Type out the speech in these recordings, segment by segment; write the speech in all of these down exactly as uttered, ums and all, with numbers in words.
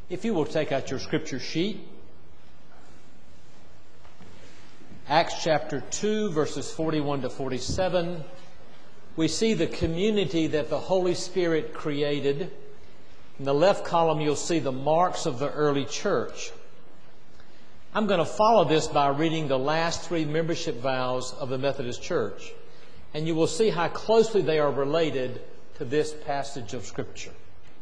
If you will take out your scripture sheet, Acts chapter two, verses forty-one to forty-seven, we see the community that the Holy Spirit created. In the left column, you'll see the marks of the early church. I'm going to follow this by reading the last three membership vows of the Methodist Church, and you will see how closely they are related to this passage of Scripture.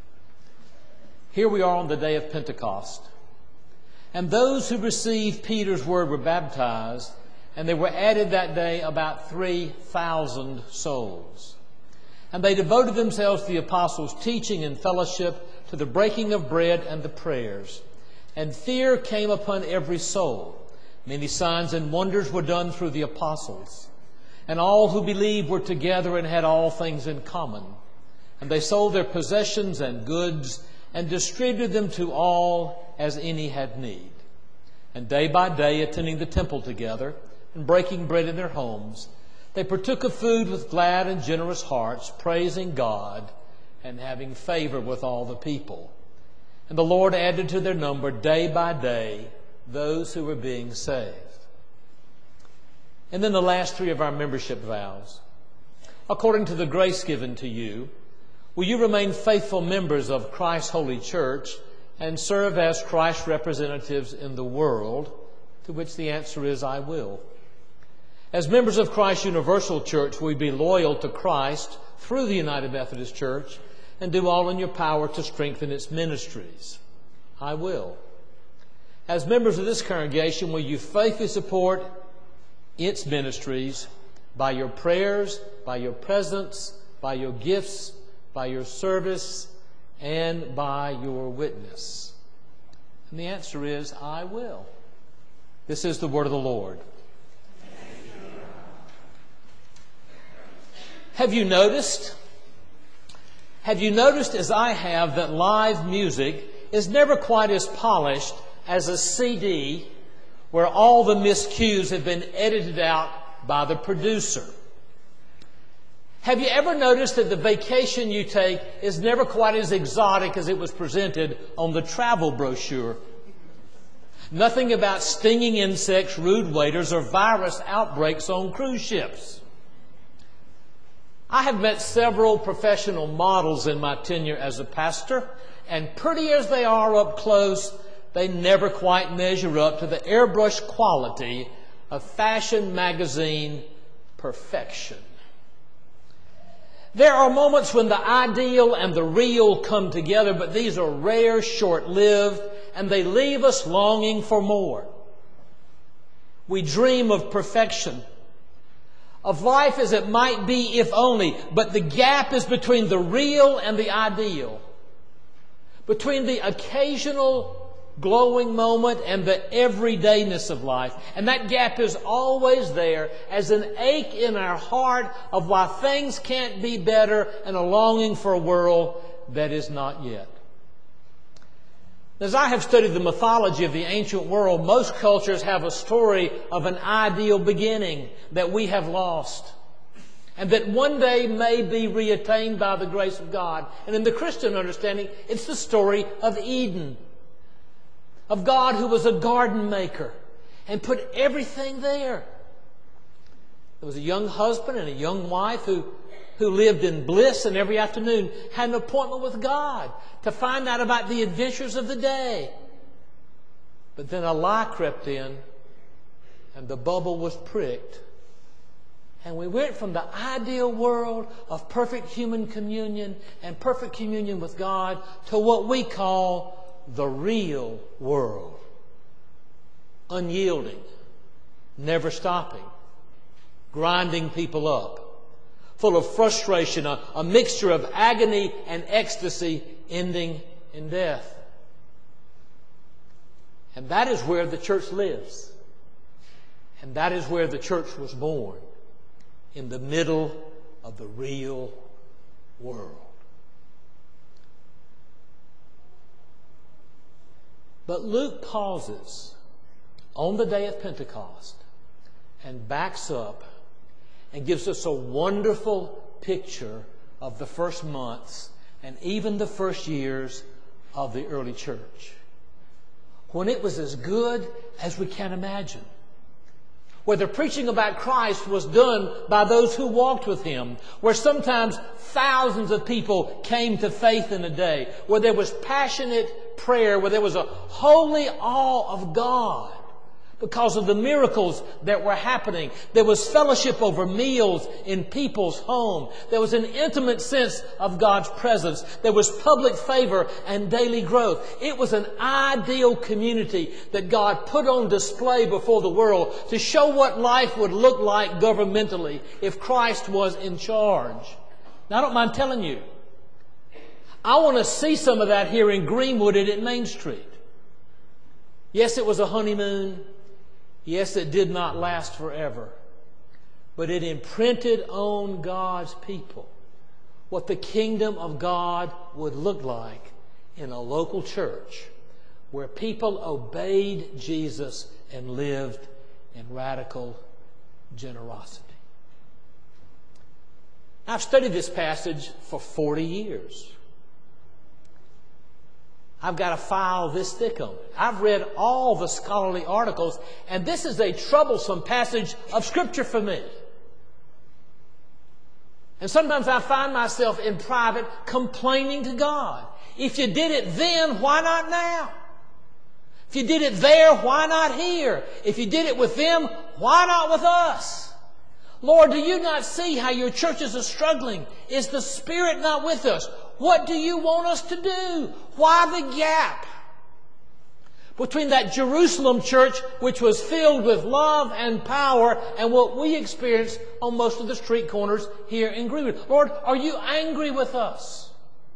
Here we are on the day of Pentecost. And those who received Peter's word were baptized, and there were added that day about three thousand souls. And they devoted themselves to the apostles' teaching and fellowship, to the breaking of bread and the prayers. And fear came upon every soul. Many signs and wonders were done through the apostles. And all who believed were together and had all things in common. And they sold their possessions and goods and distributed them to all as any had need. And day by day, attending the temple together and breaking bread in their homes, they partook of food with glad and generous hearts, praising God and having favor with all the people. And the Lord added to their number day by day those who were being saved. And then the last three of our membership vows. According to the grace given to you, will you remain faithful members of Christ's holy church and serve as Christ's representatives in the world? To which the answer is, I will. As members of Christ's universal church, will you be loyal to Christ through the United Methodist Church and do all in your power to strengthen its ministries? I will. As members of this congregation, will you faithfully support its ministries by your prayers, by your presence, by your gifts, by your service, and by your witness? And the answer is, I will. This is the word of the Lord. Have you noticed? Have you noticed, as I have, that live music is never quite as polished as a C D where all the miscues have been edited out by the producer? Have you ever noticed that the vacation you take is never quite as exotic as it was presented on the travel brochure? Nothing about stinging insects, rude waiters, or virus outbreaks on cruise ships. I have met several professional models in my tenure as a pastor, and pretty as they are up close, they never quite measure up to the airbrush quality of fashion magazine perfection. There are moments when the ideal and the real come together, but these are rare, short-lived, and they leave us longing for more. We dream of perfection, of life as it might be if only, but the gap is between the real and the ideal, between the occasional glowing moment and the everydayness of life. And that gap is always there as an ache in our heart of why things can't be better and a longing for a world that is not yet. As I have studied the mythology of the ancient world, most cultures have a story of an ideal beginning that we have lost and that one day may be reattained by the grace of God. And in the Christian understanding, it's the story of Eden, of God who was a garden maker and put everything there. There was a young husband and a young wife who, who lived in bliss, and every afternoon had an appointment with God to find out about the adventures of the day. But then a lie crept in and the bubble was pricked. And we went from the ideal world of perfect human communion and perfect communion with God to what we call the real world. Unyielding, never stopping, grinding people up, full of frustration, a, a mixture of agony and ecstasy ending in death. And that is where the church lives. And that is where the church was born, in the middle of the real world. But Luke pauses on the day of Pentecost and backs up and gives us a wonderful picture of the first months and even the first years of the early church, when it was as good as we can imagine, where the preaching about Christ was done by those who walked with Him, where sometimes thousands of people came to faith in a day, where there was passionate prayer, where there was a holy awe of God because of the miracles that were happening. There was fellowship over meals in people's home. There was an intimate sense of God's presence. There was public favor and daily growth. It was an ideal community that God put on display before the world to show what life would look like governmentally if Christ was in charge. Now, I don't mind telling you, I want to see some of that here in Greenwood and at Main Street. Yes, it was a honeymoon. Yes, it did not last forever, but it imprinted on God's people what the kingdom of God would look like in a local church where people obeyed Jesus and lived in radical generosity. I've studied this passage for forty years. I've got a file this thick on it. I've read all the scholarly articles, and this is a troublesome passage of Scripture for me. And sometimes I find myself in private complaining to God. If you did it then, why not now? If you did it there, why not here? If you did it with them, why not with us? Lord, do you not see how your churches are struggling? Is the Spirit not with us? What do you want us to do? Why the gap between that Jerusalem church, which was filled with love and power, and what we experience on most of the street corners here in Greenwood? Lord, are you angry with us?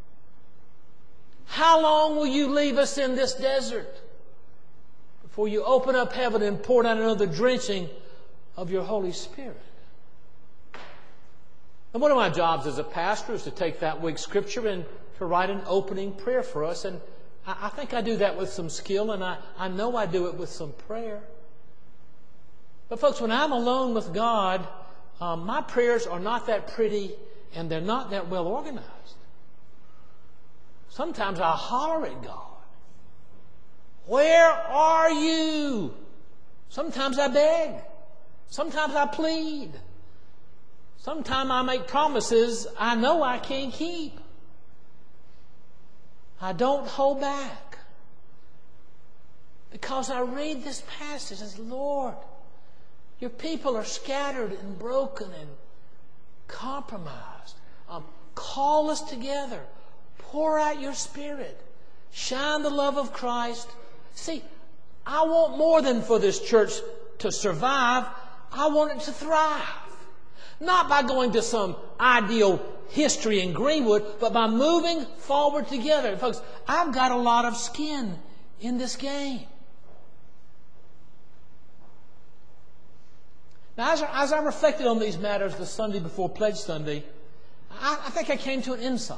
How long will you leave us in this desert before you open up heaven and pour down another drenching of your Holy Spirit? And one of my jobs as a pastor is to take that week's Scripture and to write an opening prayer for us. And I, I think I do that with some skill, and I, I know I do it with some prayer. But folks, when I'm alone with God, um, my prayers are not that pretty and they're not that well organized. Sometimes I holler at God. Where are you? Sometimes I beg. Sometimes I plead. Sometimes I make promises I know I can't keep. I don't hold back. Because I read this passage as, Lord, your people are scattered and broken and compromised. Um, call us together. Pour out your Spirit. Shine the love of Christ. See, I want more than for this church to survive. I want it to thrive. Not by going to some ideal history in Greenwood, but by moving forward together. And folks, I've got a lot of skin in this game. Now, as I, as I reflected on these matters the Sunday before Pledge Sunday, I, I think I came to an insight.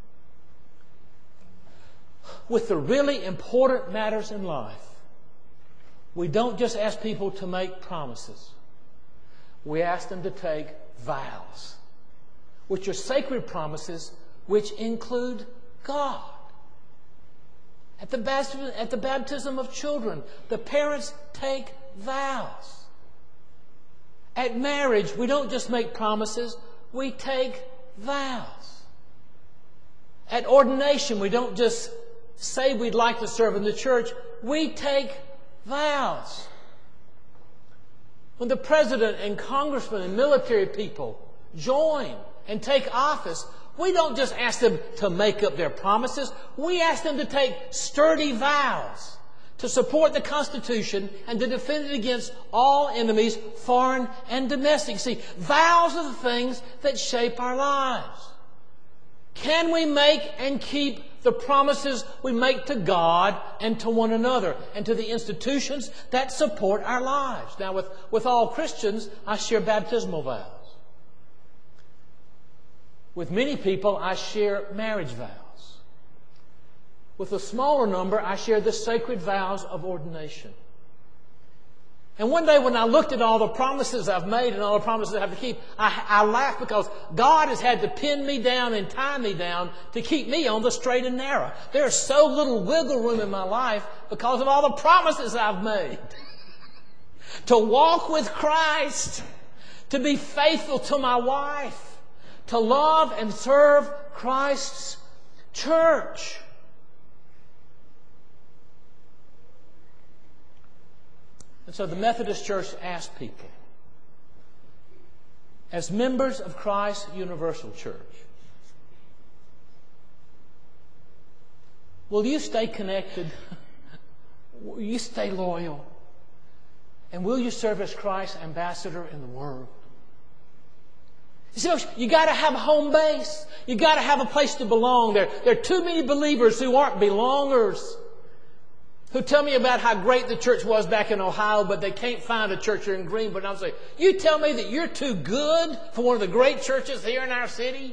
With the really important matters in life, we don't just ask people to make promises. We ask them to take vows, which are sacred promises which include God. At the baptism, at the baptism of children, the parents take vows. At marriage, we don't just make promises, we take vows. At ordination, we don't just say we'd like to serve in the church, we take vows. When the president and congressmen and military people join and take office, we don't just ask them to make up their promises. We ask them to take sturdy vows to support the Constitution and to defend it against all enemies, foreign and domestic. See, vows are the things that shape our lives. Can we make and keep the promises we make to God and to one another and to the institutions that support our lives? Now, with, with all Christians, I share baptismal vows. With many people, I share marriage vows. With a smaller number, I share the sacred vows of ordination. And one day when I looked at all the promises I've made and all the promises I have to keep, I, I laughed because God has had to pin me down and tie me down to keep me on the straight and narrow. There's so little wiggle room in my life because of all the promises I've made. To walk with Christ, to be faithful to my wife, to love and serve Christ's church. And so the Methodist Church asked people, as members of Christ's Universal Church, will you stay connected? Will you stay loyal? And will you serve as Christ's ambassador in the world? You see, you got to have a home base. You got to have a place to belong. There, there are too many believers who aren't belongers, who tell me about how great the church was back in Ohio, but they can't find a church here in Greenwood. And I'm saying, you tell me that you're too good for one of the great churches here in our city?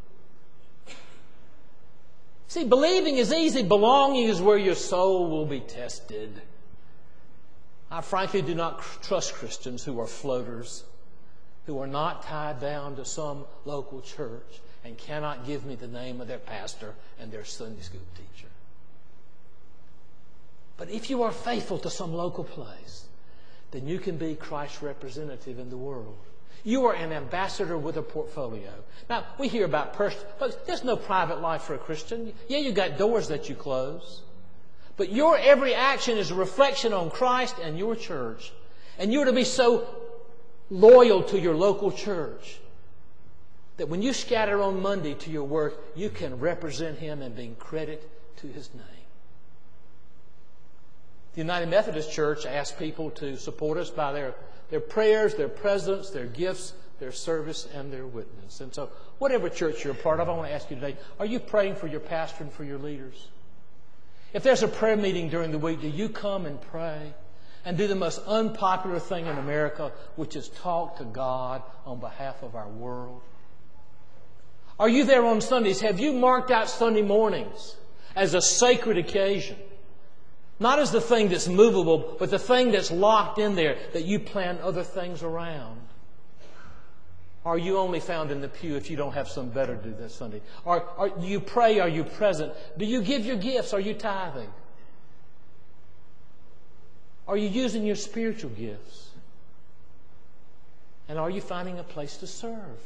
See, believing is easy. Belonging is where your soul will be tested. I frankly do not trust Christians who are floaters, who are not tied down to some local church and cannot give me the name of their pastor and their Sunday school teacher. But if you are faithful to some local place, then you can be Christ's representative in the world. You are an ambassador with a portfolio. Now, we hear about personal, but there's no private life for a Christian. Yeah, you got doors that you close. But your every action is a reflection on Christ and your church. And you are to be so loyal to your local church that when you scatter on Monday to your work, you can represent Him and bring credit to His name. The United Methodist Church asks people to support us by their, their prayers, their presence, their gifts, their service, and their witness. And so, whatever church you're a part of, I want to ask you today, are you praying for your pastor and for your leaders? If there's a prayer meeting during the week, do you come and pray and do the most unpopular thing in America, which is talk to God on behalf of our world? Are you there on Sundays? Have you marked out Sunday mornings as a sacred occasion? Not as the thing that's movable, but the thing that's locked in there that you plan other things around. Are you only found in the pew if you don't have some better to do this Sunday? Or, or do you pray? Are you present? Do you give your gifts? Are you tithing? Are you using your spiritual gifts? And are you finding a place to serve?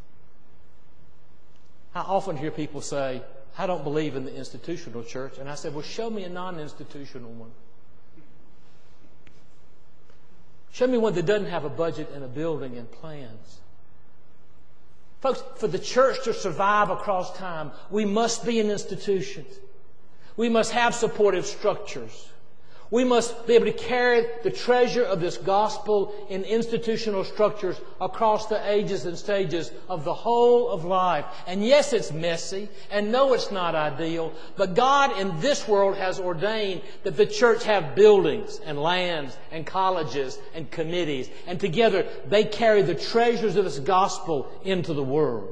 I often hear people say, I don't believe in the institutional church. And I said, well, show me a non-institutional one. Show me one that doesn't have a budget and a building and plans. Folks, for the church to survive across time, we must be an institution. We must have supportive structures. We must be able to carry the treasure of this gospel in institutional structures across the ages and stages of the whole of life. And yes, it's messy, and no, it's not ideal, but God in this world has ordained that the church have buildings and lands and colleges and committees, and together they carry the treasures of this gospel into the world.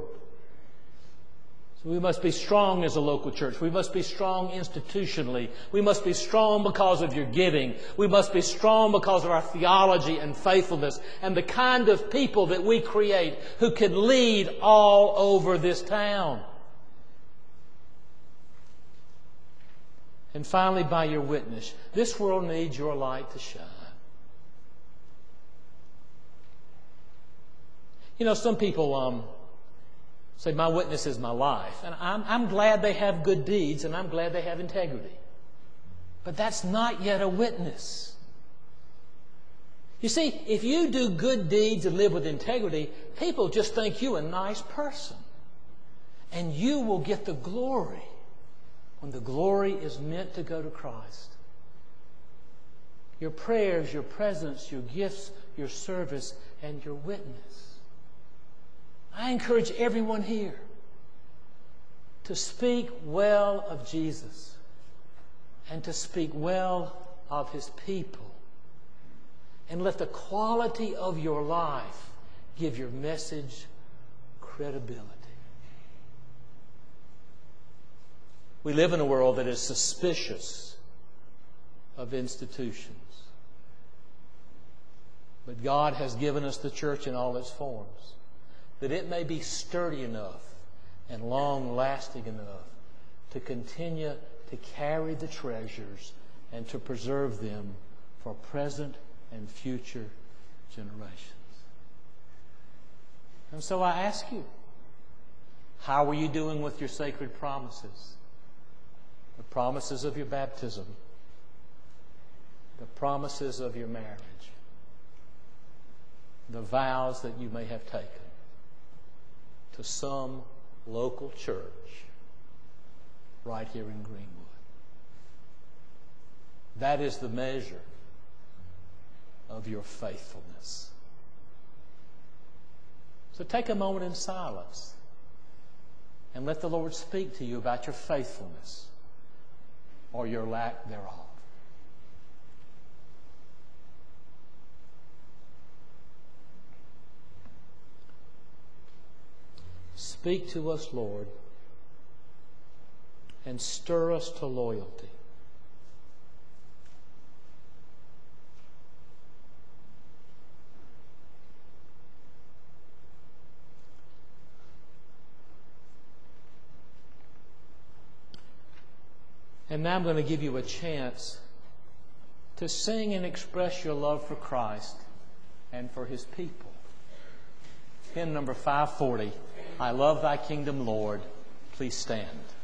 We must be strong as a local church. We must be strong institutionally. We must be strong because of your giving. We must be strong because of our theology and faithfulness and the kind of people that we create who can lead all over this town. And finally, by your witness, this world needs your light to shine. You know, some people um, say, my witness is my life. And I'm, I'm glad they have good deeds, and I'm glad they have integrity. But that's not yet a witness. You see, if you do good deeds and live with integrity, people just think you a nice person. And you will get the glory when the glory is meant to go to Christ. Your prayers, your presence, your gifts, your service, and your witness. I encourage everyone here to speak well of Jesus and to speak well of His people. And let the quality of your life give your message credibility. We live in a world that is suspicious of institutions. But God has given us the church in all its forms, that it may be sturdy enough and long-lasting enough to continue to carry the treasures and to preserve them for present and future generations. And so I ask you, how are you doing with your sacred promises? The promises of your baptism, the promises of your marriage, the vows that you may have taken to some local church right here in Greenwood. That is the measure of your faithfulness. So take a moment in silence and let the Lord speak to you about your faithfulness or your lack thereof. Speak to us, Lord, and stir us to loyalty. And now I'm going to give you a chance to sing and express your love for Christ and for His people. Hymn number five forty, I Love Thy Kingdom, Lord. Please stand.